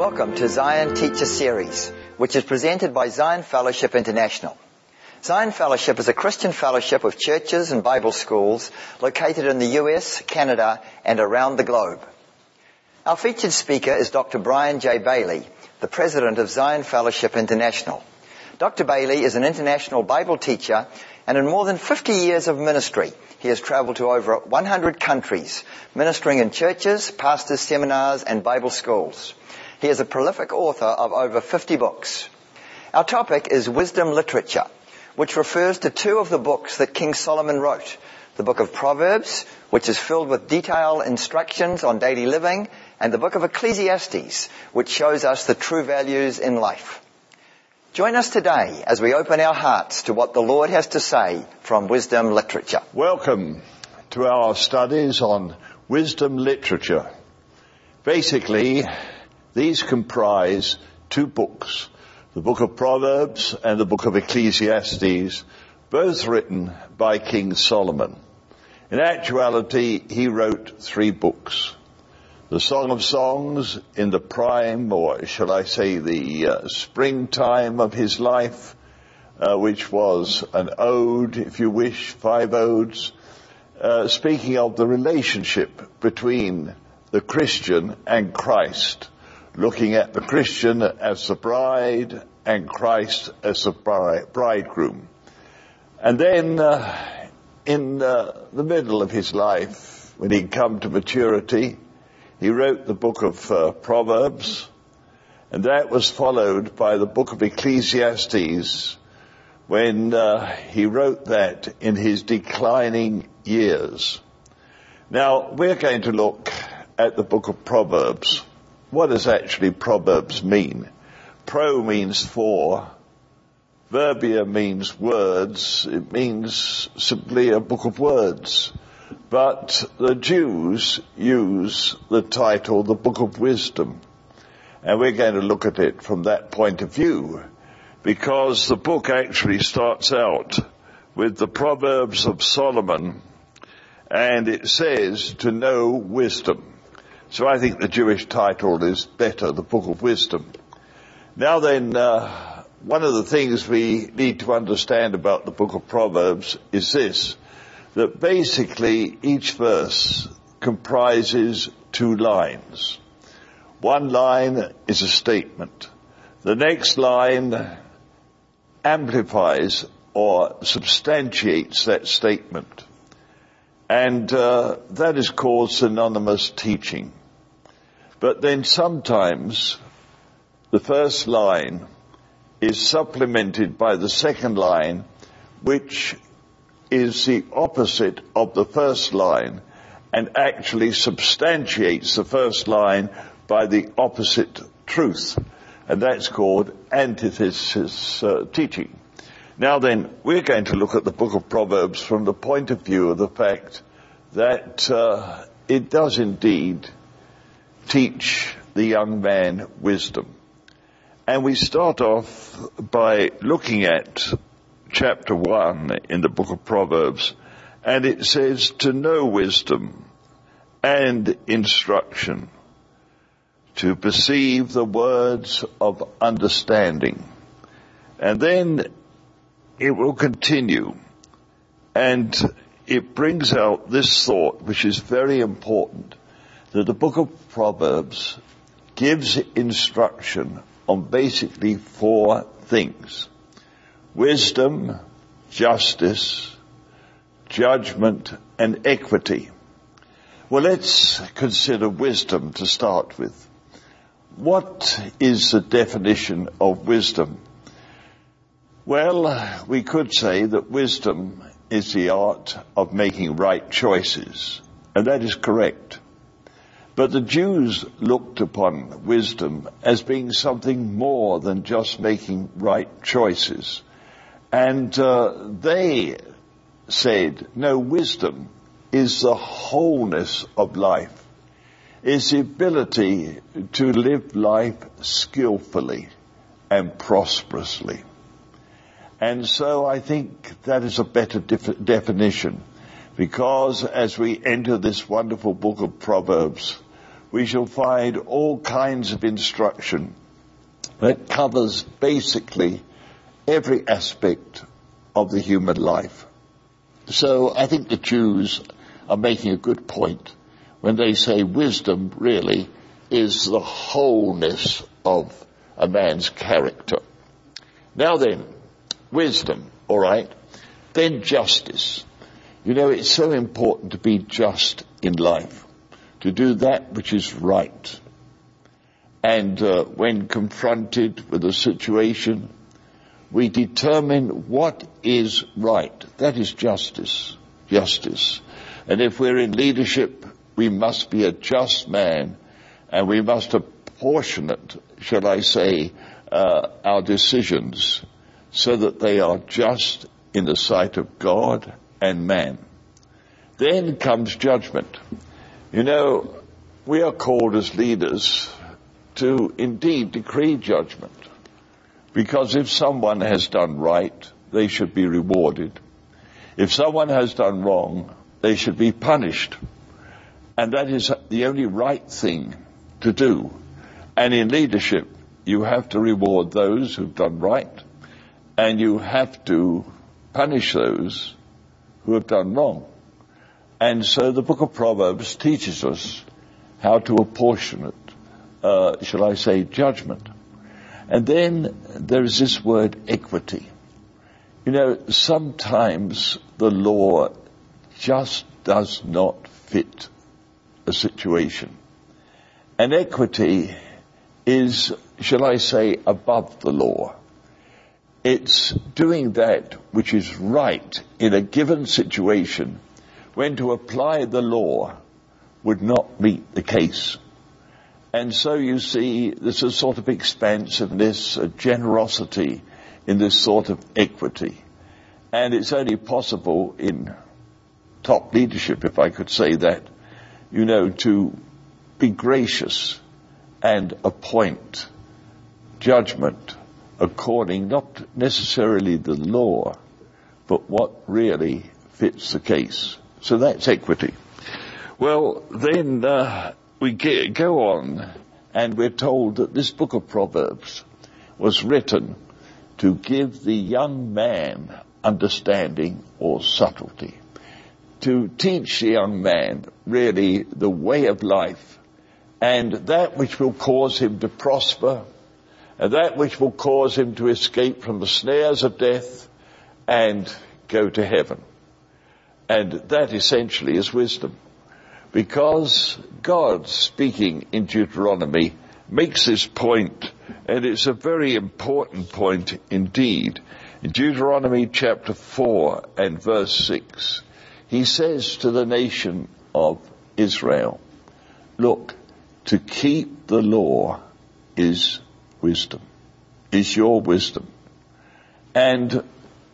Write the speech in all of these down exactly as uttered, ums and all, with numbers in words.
Welcome to Zion Teacher Series, which is presented by Zion Fellowship International. Zion Fellowship is a Christian fellowship of churches and Bible schools located in the U S, Canada, and around the globe. Our featured speaker is Doctor Brian J. Bailey, the president of Zion Fellowship International. Doctor Bailey is an international Bible teacher, and in more than fifty years of ministry, he has traveled to over one hundred countries, ministering in churches, pastors' seminars, and Bible schools. He is a prolific author of over fifty books. Our topic is wisdom literature, which refers to two of the books that King Solomon wrote, the book of Proverbs, which is filled with detailed instructions on daily living, and the book of Ecclesiastes, which shows us the true values in life. Join us today as we open our hearts to what the Lord has to say from wisdom literature. Welcome to our studies on wisdom literature. Basically, these comprise two books, the book of Proverbs and the book of Ecclesiastes, both written by King Solomon. In actuality, he wrote three books. The Song of Songs in the prime, or shall I say the uh, springtime of his life, uh, which was an ode, if you wish, five odes, uh, speaking of the relationship between the Christian and Christ, looking at the Christian as the bride and Christ as the bridegroom. And then uh, in uh, the middle of his life, when he'd come to maturity, he wrote the book of uh, Proverbs, and that was followed by the book of Ecclesiastes, when uh, he wrote that in his declining years. Now, we're going to look at the book of Proverbs. What does actually Proverbs mean? Pro means for. Verbia means words. It means simply a book of words. But the Jews use the title, the Book of Wisdom. And we're going to look at it from that point of view, because the book actually starts out with the Proverbs of Solomon, and it says to know wisdom. So I think the Jewish title is better, the Book of Wisdom. Now then, uh, one of the things we need to understand about the book of Proverbs is this, that basically each verse comprises two lines. One line is a statement. The next line amplifies or substantiates that statement. And uh, that is called synonymous teaching. But then sometimes the first line is supplemented by the second line, which is the opposite of the first line and actually substantiates the first line by the opposite truth. And that's called antithesis uh, teaching. Now then, we're going to look at the book of Proverbs from the point of view of the fact that uh, it does indeed teach the young man wisdom. And we start off by looking at chapter one in the book of Proverbs, and it says to know wisdom and instruction, to perceive the words of understanding. And then it will continue, and it brings out this thought, which is very important, that the book of Proverbs gives instruction on basically four things: wisdom, justice, judgment, and equity. Well, let's consider wisdom to start with. What is the definition of wisdom? Well, we could say that wisdom is the art of making right choices, and that is correct. But the Jews looked upon wisdom as being something more than just making right choices. And uh, they said, no, wisdom is the wholeness of life, is the ability to live life skillfully and prosperously. And so I think that is a better def- definition, because as we enter this wonderful book of Proverbs, we shall find all kinds of instruction that covers basically every aspect of the human life. So I think the Jews are making a good point when they say wisdom really is the wholeness of a man's character. Now then, wisdom, all right, then justice. You know, it's so important to be just in life, to do that which is right. And uh, when confronted with a situation, we determine what is right. That is justice. Justice. And if we're in leadership, we must be a just man, and we must apportionate, shall I say, uh, our decisions so that they are just in the sight of God and man. Then comes judgment. You know, we are called as leaders to indeed decree judgment. Because if someone has done right, they should be rewarded. If someone has done wrong, they should be punished. And that is the only right thing to do. And in leadership, you have to reward those who've done right, and you have to punish those who have done wrong. And so the book of Proverbs teaches us how to apportion it, uh, shall I say, judgment. And then there is this word equity. You know, sometimes the law just does not fit a situation. And equity is, shall I say, above the law. It's doing that which is right in a given situation when to apply the law would not meet the case. And so you see there's a sort of expansiveness, a generosity in this sort of equity. And it's only possible in top leadership, if I could say that, you know, to be gracious and appoint judgment according not necessarily the law, but what really fits the case. So that's equity. Well, then uh, we get, go on, and we're told that this book of Proverbs was written to give the young man understanding or subtlety, to teach the young man really the way of life, and that which will cause him to prosper, and that which will cause him to escape from the snares of death and go to heaven. And that essentially is wisdom. Because God, speaking in Deuteronomy, makes this point, and it's a very important point indeed. In Deuteronomy chapter four and verse six, he says to the nation of Israel, look, to keep the law is wisdom, is your wisdom. And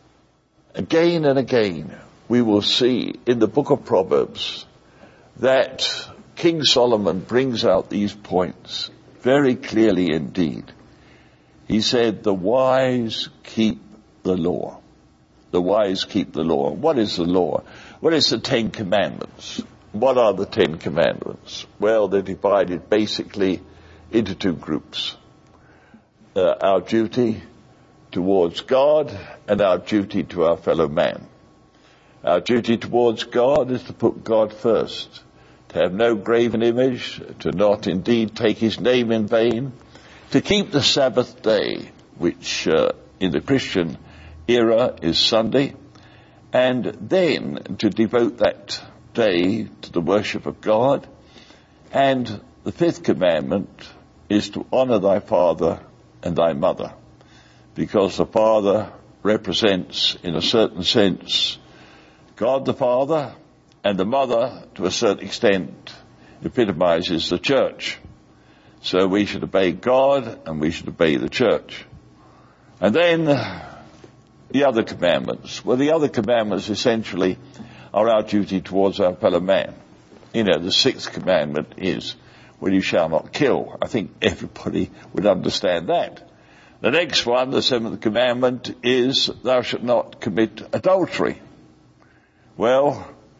again and again, we will see in the book of Proverbs that King Solomon brings out these points very clearly indeed. He said, the wise keep the law. The wise keep the law. What is the law? What is the Ten Commandments? What are the Ten Commandments? Well, they're divided basically into two groups. Uh, our duty towards God and our duty to our fellow man. Our duty towards God is to put God first, to have no graven image, to not indeed take his name in vain, to keep the Sabbath day, which uh, in the Christian era is Sunday, and then to devote that day to the worship of God. And the fifth commandment is to honor thy father and thy mother, because the father represents, in a certain sense, God the Father, and the mother, to a certain extent, epitomizes the church. So we should obey God and we should obey the church. And then the other commandments. Well, the other commandments essentially are our duty towards our fellow man. You know, the sixth commandment is, well, you shall not kill. I think everybody would understand that. The next one, the seventh commandment, is thou shalt not commit adultery. Well,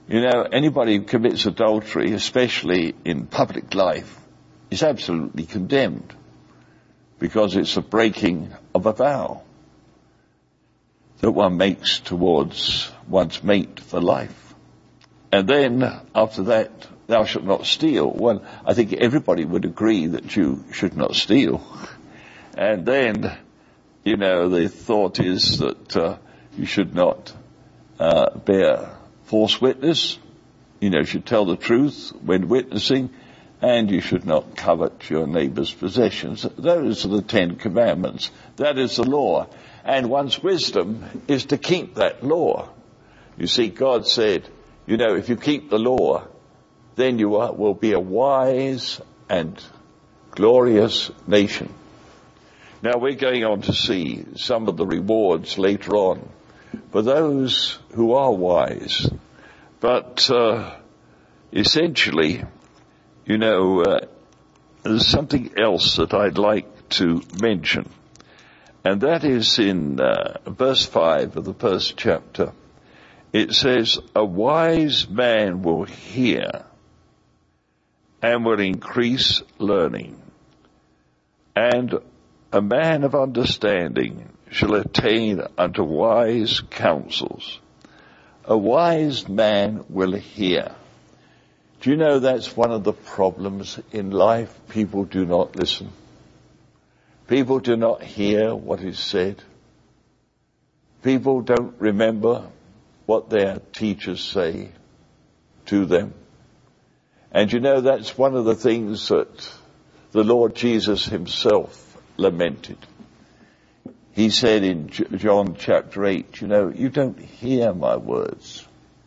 You know, anybody who commits adultery, especially in public life, is absolutely condemned because it's a breaking of a vow that one makes towards one's mate for life. And then, after that, thou shalt not steal. Well, I think everybody would agree that you should not steal. And then, you know, the thought is that uh, you should not uh, bear false witness. You know, you should tell the truth when witnessing, and you should not covet your neighbor's possessions. Those are the Ten Commandments. That is the law. And one's wisdom is to keep that law. You see, God said, you know, if you keep the law, then you are, will be a wise and glorious nation. Now we're going on to see some of the rewards later on for those who are wise. But uh, essentially, you know, uh, there's something else that I'd like to mention. And that is in uh, verse five of the first chapter. It says, a wise man will hear and will increase learning, and a man of understanding shall attain unto wise counsels. A wise man will hear. Do you know that's one of the problems in life? People do not listen. People do not hear what is said. People don't remember what their teachers say to them. And you know, that's one of the things that the Lord Jesus himself lamented. He said in John chapter eight, you know, you don't hear my words.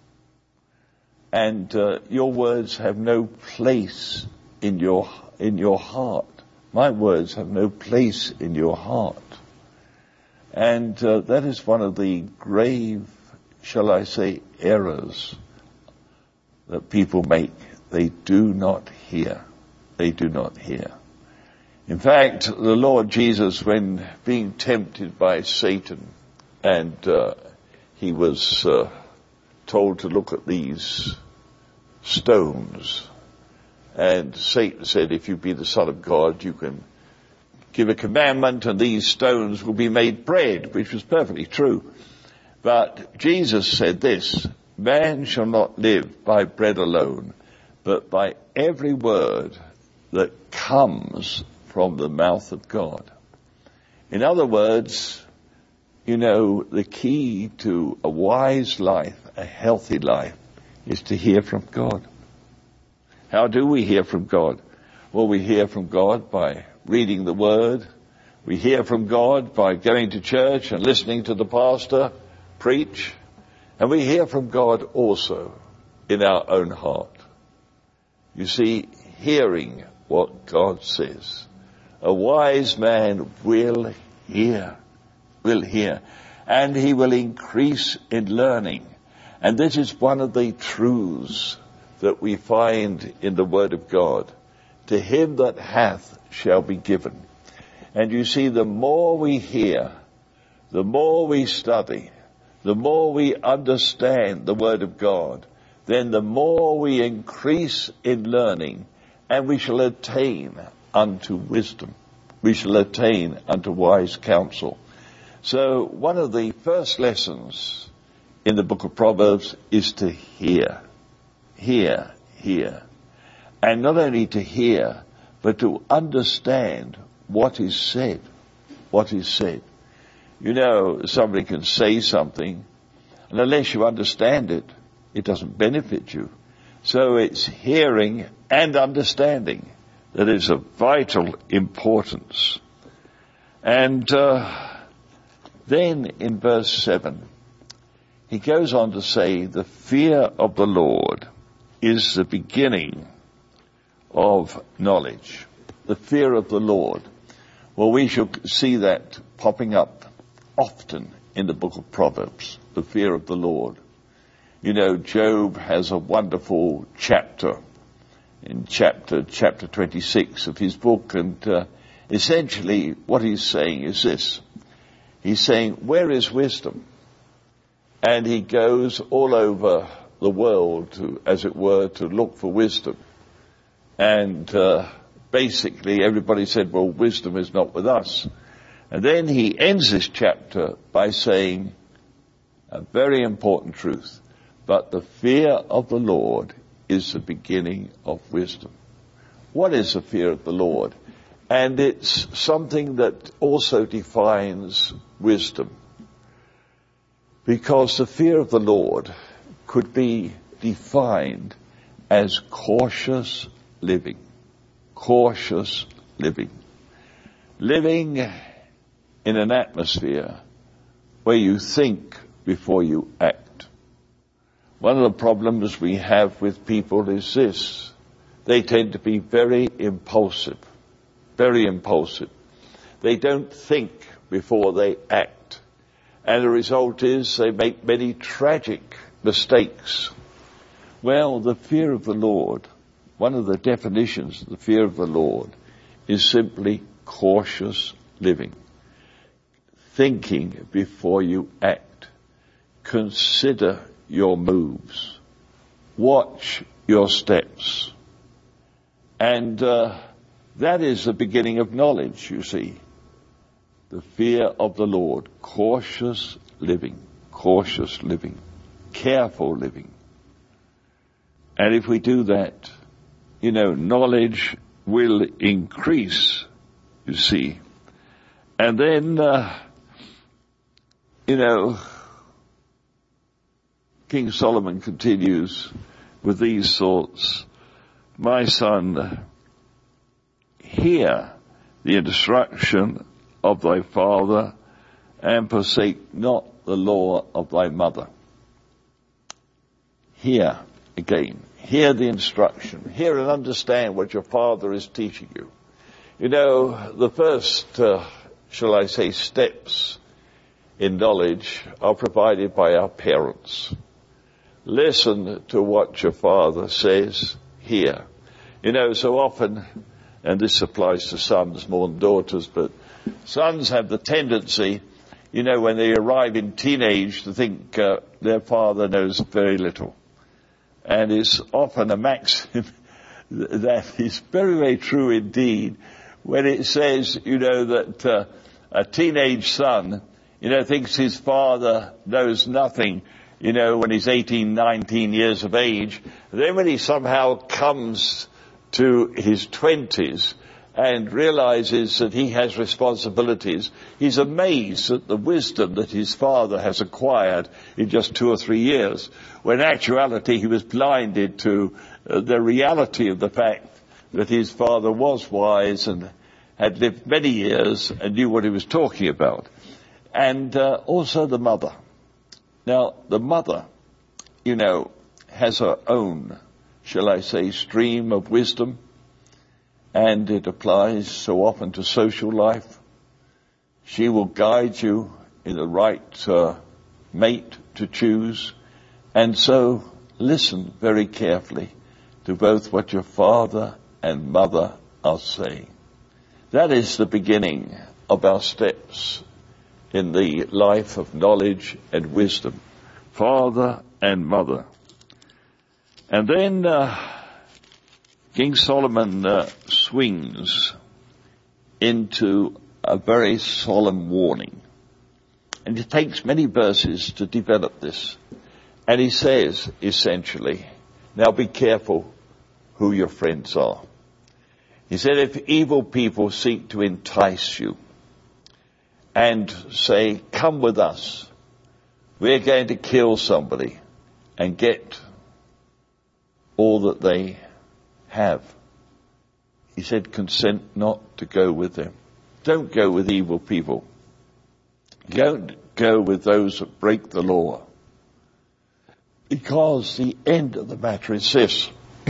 And uh, your words have no place in your in your heart. My words have no place in your heart. And uh, that is one of the grave, shall I say, errors that people make. They do not hear. They do not hear. In fact, the Lord Jesus, when being tempted by Satan, and uh, he was uh, told to look at these stones, and Satan said, if you be the Son of God, you can give a commandment and these stones will be made bread, which was perfectly true. But Jesus said this, man shall not live by bread alone, but by every word that comes from the mouth of God. In other words, you know, the key to a wise life, a healthy life, is to hear from God. How do we hear from God? Well, we hear from God by reading the Word. We hear from God by going to church and listening to the pastor preach. And we hear from God also in our own heart. You see, hearing what God says. A wise man will hear, will hear, and he will increase in learning. And this is one of the truths that we find in the Word of God. To him that hath shall be given. And you see, the more we hear, the more we study, the more we understand the Word of God, then the more we increase in learning, and we shall attain unto wisdom. We shall attain unto wise counsel. So one of the first lessons in the book of Proverbs is to hear. Hear, hear. And not only to hear, but to understand what is said. What is said. You know, somebody can say something, and unless you understand it, it doesn't benefit you. So it's hearing and understanding that is of vital importance. And uh, then in verse seven, he goes on to say, the fear of the Lord is the beginning of knowledge. The fear of the Lord. Well, we shall see that popping up often in the book of Proverbs. The fear of the Lord. You know, Job has a wonderful chapter in chapter chapter twenty-six of his book, and uh, essentially what he's saying is this. He's saying, where is wisdom? And he goes all over the world, to, as it were, to look for wisdom. And uh, basically everybody said, well, wisdom is not with us. And then he ends this chapter by saying a very important truth. But the fear of the Lord is the beginning of wisdom. What is the fear of the Lord? And it's something that also defines wisdom. Because the fear of the Lord could be defined as cautious living. Cautious living. Living in an atmosphere where you think before you act. One of the problems we have with people is this. They tend to be very impulsive. Very impulsive. They don't think before they act. And the result is they make many tragic mistakes. Well, the fear of the Lord, one of the definitions of the fear of the Lord is simply cautious living. Thinking before you act. Consider your moves. Watch your steps. And uh, that is the beginning of knowledge, you see. The fear of the Lord. Cautious living. Cautious living. Careful living. And if we do that, you know, knowledge will increase, you see. And then, uh, you know, King Solomon continues with these thoughts. My son, hear the instruction of thy father, and forsake not the law of thy mother. Hear again. Hear the instruction. Hear and understand what your father is teaching you. You know, the first, uh, shall I say, steps in knowledge are provided by our parents. Listen to what your father says. Hear. You know, so often, and this applies to sons more than daughters, but sons have the tendency, you know, when they arrive in teenage to think uh, their father knows very little. And it's often a maxim that is very, very true indeed when it says, you know, that uh, a teenage son, you know, thinks his father knows nothing, you know, when he's eighteen, nineteen years of age. Then when he somehow comes to his twenties and realizes that he has responsibilities, he's amazed at the wisdom that his father has acquired in just two or three years, when in actuality he was blinded to uh, the reality of the fact that his father was wise and had lived many years and knew what he was talking about. And uh, also the mother. Now, the mother, you know, has her own, shall I say, stream of wisdom, and it applies so often to social life. She will guide you in the right uh, mate to choose, and so listen very carefully to both what your father and mother are saying. That is the beginning of our steps in the life of knowledge and wisdom. Father and mother. And then uh, King Solomon uh, swings into a very solemn warning. And it takes many verses to develop this. And he says, essentially, now be careful who your friends are. He said, if evil people seek to entice you and say, come with us, we're going to kill somebody and get all that they have. He said, consent not to go with them. Don't go with evil people. Don't go with those that break the law. Because the end of the matter is this,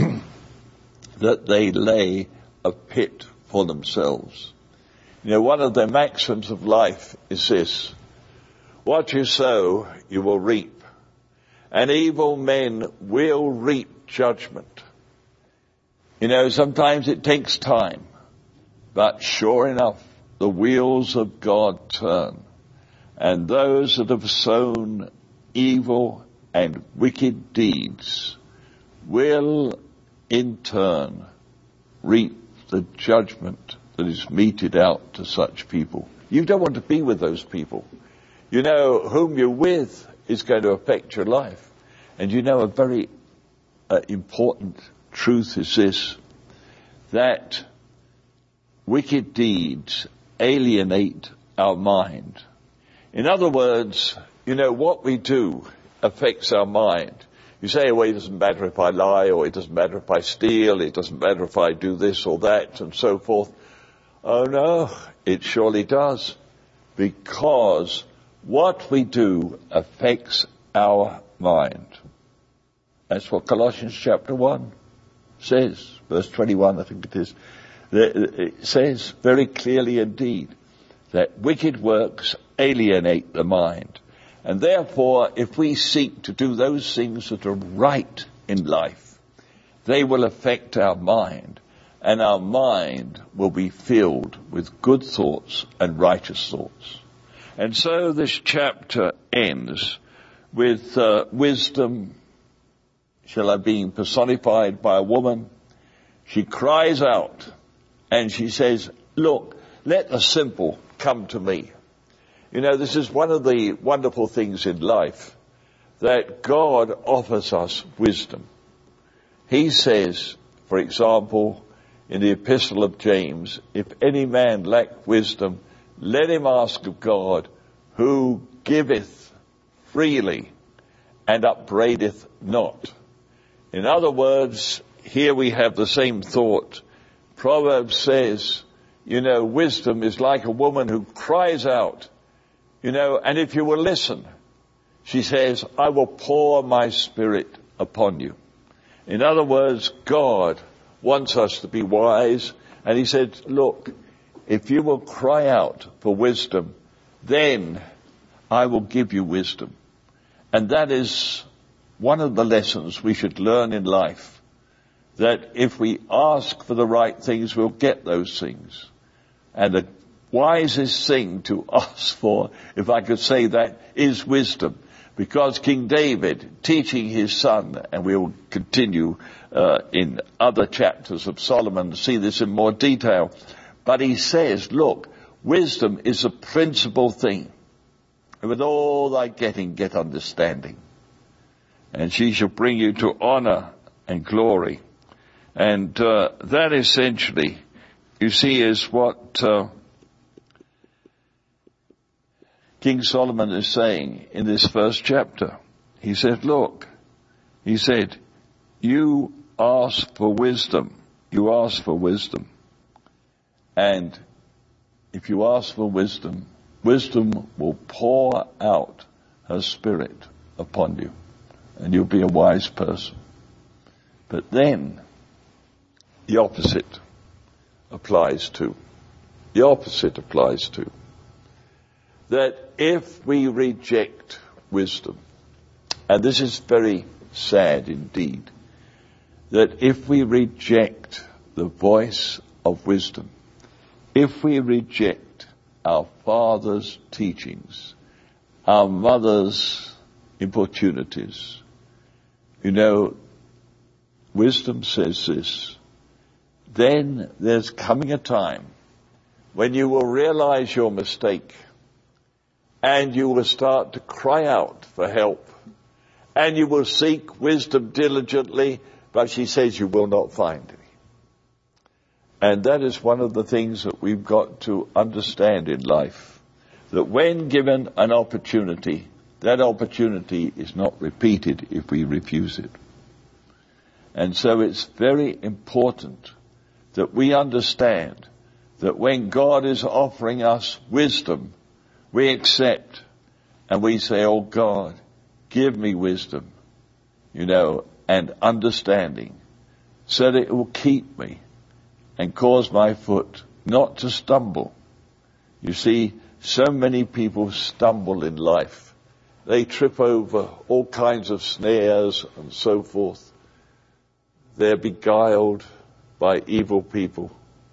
that they lay a pit for themselves. You know, one of the maxims of life is this: what you sow, you will reap. And evil men will reap judgment. You know, sometimes it takes time, but sure enough, the wheels of God turn. And those that have sown evil and wicked deeds will in turn reap the judgment that is meted out to such people. You don't want to be with those people. You know, whom you're with is going to affect your life. And you know, a very uh, important truth is this, that wicked deeds alienate our mind. In other words, you know, what we do affects our mind. You say, well, it doesn't matter if I lie, or it doesn't matter if I steal, it doesn't matter if I do this or that, and so forth. Oh no, it surely does. Because what we do affects our mind. That's what Colossians chapter one says, verse twenty-one, I think it is. It says very clearly indeed that wicked works alienate the mind. And therefore, if we seek to do those things that are right in life, they will affect our mind, and our mind will be filled with good thoughts and righteous thoughts. And so this chapter ends with uh, wisdom, shall I being personified by a woman. She cries out and she says, look, let the simple come to me. You know, this is one of the wonderful things in life, that God offers us wisdom. He says, for example, in the Epistle of James, if any man lack wisdom, let him ask of God, who giveth freely and upbraideth not. In other words, here we have the same thought. Proverbs says, you know, wisdom is like a woman who cries out, you know, and if you will listen, she says, I will pour my spirit upon you. In other words, God wants us to be wise, and he said, look, if you will cry out for wisdom, then I will give you wisdom. And that is one of the lessons we should learn in life, that if we ask for the right things, we'll get those things. And the wisest thing to ask for, if I could say that, is wisdom. Because King David, teaching his son, and we will continue uh, in other chapters of Solomon to see this in more detail, but he says, look, wisdom is a principal thing. And with all thy getting, get understanding. And she shall bring you to honor and glory. And uh, that essentially, you see, is what uh, King Solomon is saying in this first chapter. He said, look, he said, you ask for wisdom. You ask for wisdom. And if you ask for wisdom, wisdom will pour out her spirit upon you, and you'll be a wise person. But then, the opposite applies too. The opposite applies too. That if we reject wisdom, and this is very sad indeed, that if we reject the voice of wisdom, if we reject our father's teachings, our mother's importunities, you know, wisdom says this, then there's coming a time when you will realize your mistake, and you will start to cry out for help, and you will seek wisdom diligently, but she says you will not find any. And that is one of the things that we've got to understand in life, that when given an opportunity, that opportunity is not repeated if we refuse it. And so it's very important that we understand that when God is offering us wisdom, we accept and we say, oh God, give me wisdom, you know, and understanding, so that it will keep me and cause my foot not to stumble. You see, so many people stumble in life. They trip over all kinds of snares and so forth. They're beguiled by evil people.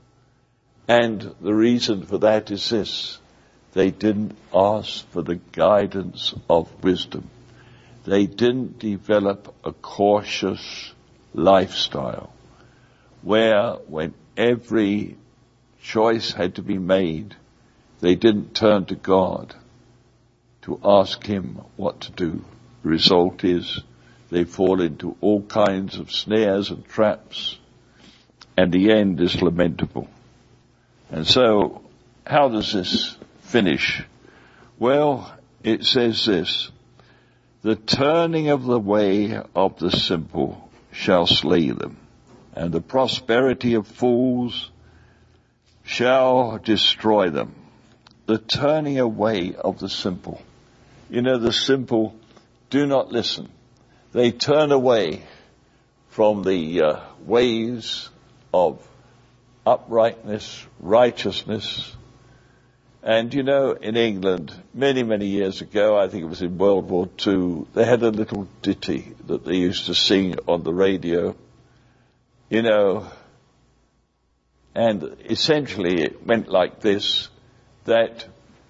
And the reason for that is this: they didn't ask for the guidance of wisdom. They didn't develop a cautious lifestyle where, when every choice had to be made, they didn't turn to God to ask him what to do. The result is they fall into all kinds of snares and traps, and the end is lamentable. And so, how does this finish? Well, it says this: the turning of the way of the simple shall slay them, and the prosperity of fools shall destroy them. The turning away of the simple. You know, the simple do not listen. They turn away from the uh, ways of uprightness, righteousness. And you know, in England, many, many years ago, I think it was in World War Two, they had a little ditty that they used to sing on the radio. You know, and essentially it went like this, that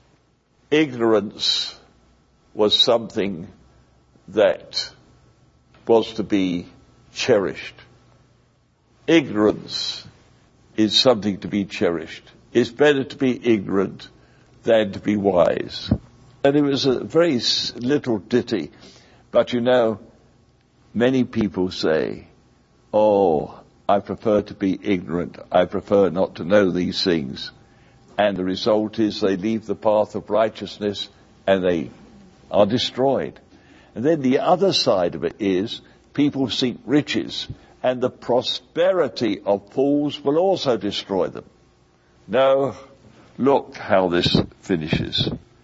ignorance was something that was to be cherished. Ignorance is something to be cherished. It's better to be ignorant than to be wise. And it was a very little ditty. But you know, many people say, oh, I prefer to be ignorant. I prefer not to know these things. And the result is they leave the path of righteousness and they are destroyed. And then the other side of it is people seek riches, and the prosperity of fools will also destroy them. No, look how this finishes.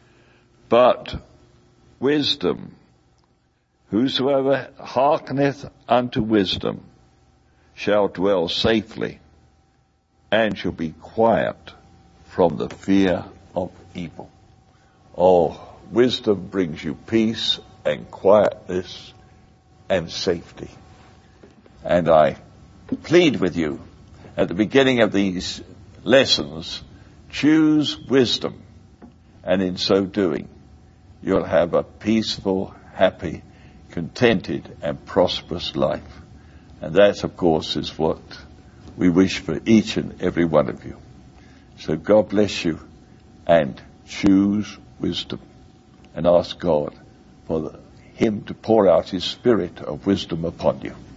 But wisdom, whosoever hearkeneth unto wisdom shall dwell safely, and shall be quiet from the fear of evil. Oh, wisdom brings you peace and quietness and safety. And I plead with you at the beginning of these lessons, choose wisdom, and in so doing, you'll have a peaceful, happy, contented, and prosperous life. And that, of course, is what we wish for each and every one of you. So God bless you, and choose wisdom, and ask God for the, Him to pour out His Spirit of wisdom upon you.